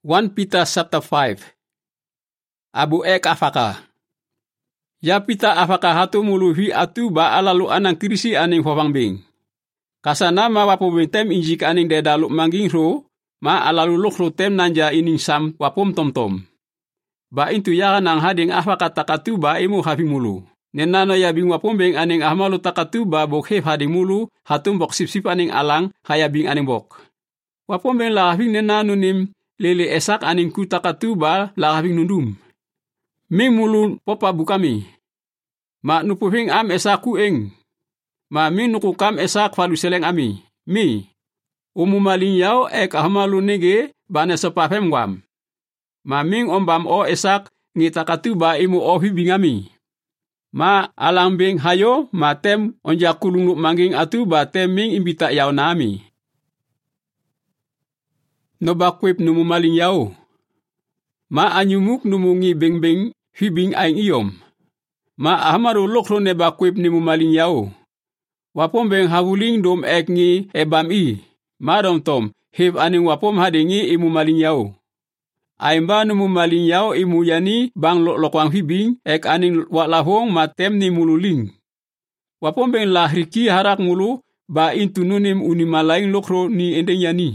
1 Peter chapter 5. Abu afaka. Ya Peter afaka hatu muluhi atu ba alalu anang kirisi aning hofangbing. Kasana ma wapo bentem injik aning dedalu mangging ro, ma alalu lokro tem nanja ining sam wapom tom-tom. Ba intu ya nang hading afaka takatu ba imu hafi mulu. Nenano ya bing wapom beng aning ahmalu takatu ba bokhef hading mulu, hatum bok sip-sip aning alang, haya bing aning bok. Wapom beng la hafing nenano nim, lele esak aning ku takatu ba la hafing nundum. Ming mulu popa bukami. Ma nupufing am esaku eng. Ma ming nukukam esak falu seleng ami. Mi. Umumaling yao ek ahmalu nege bane sepafem wam. Ma ming ombam o esak ngitakatu ba imu ohi bingami. Ma alang bing hayo ma tem onja kulung mangging atu ba tem ming imbita yao nami. No bakwip numu maling yao. Ma anyumuk numungi beng-beng hibing aing iyom. Ma ahmaru lokro ne bakwip nimu maling yao. Wapom beng havuling dom ek ngi ebam i. Ma dom tom hib aning wapom hadingi imu maling yao. Aimba numu maling yao imu yani bang lokwang hibing ek aning waklahong ma tem ni mululing. Wapom beng lahriki harak mulu ba intu nunim unimalaing lokro ni endeng yani.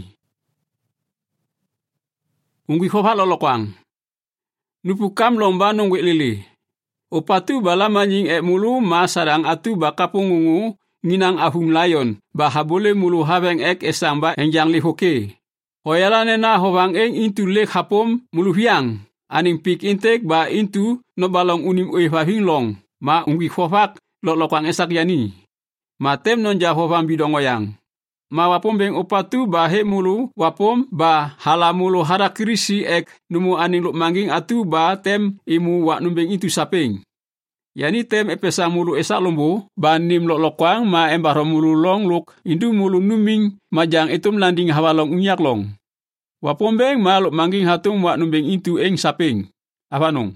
Unggi khofa lolokwang. Nupukam lomba nongwe lele. Opatu bala manjing mulu ma sarang atu bakapungungu nginang ahung layon. Bahabole mulu habeng ek esamba enjang lihoke. Hoyala nena hovang eng intu lek hapom mulu hiang. Aning pik intek ba intu no balong unim uefahing long. Ma unggi khofak lolokwang esak yani. Ma tem nonja hovang bidongoyang. Ma wapom beng opatu ba he mulu wapom ba hala mulu hara kirisi ek numu aning luk mangging atu ba tem imu wak numbeng itu sapeng. Yani tem epesa mulu esak lombo ba nim lokwang ma embaro mulu long luk indu mulu numing majang itum landing hawalong unyak long. Wapom beng ma luk mangging hatung wak numbeng itu eng sapeng. Afanong.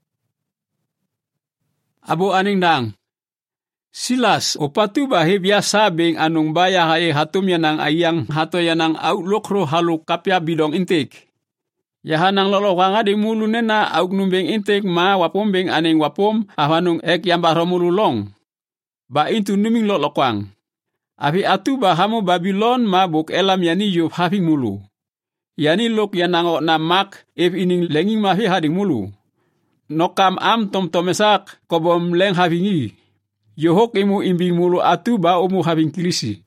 Abo aning dang. Silas, opatu bahe biasa beng anong baya hae hatum yanang ayang hato yanang au lokro halu kapya bidong intik. Yahanang lolokanga di mulu nena au numbeng intik ma wapom beng aneng wapom ahanong ek yambaro mulu long. Ba intu numing lolokwang. Afi atu bahamu Babylon ma buk elam yani yuf hafing mulu. Yani lok yanang o namak if ining lenging mafi hading mulu. Nokam am tom tomesak kobom leng hafingi. Yohok imu imbing mulu atu ba umu having kilisi.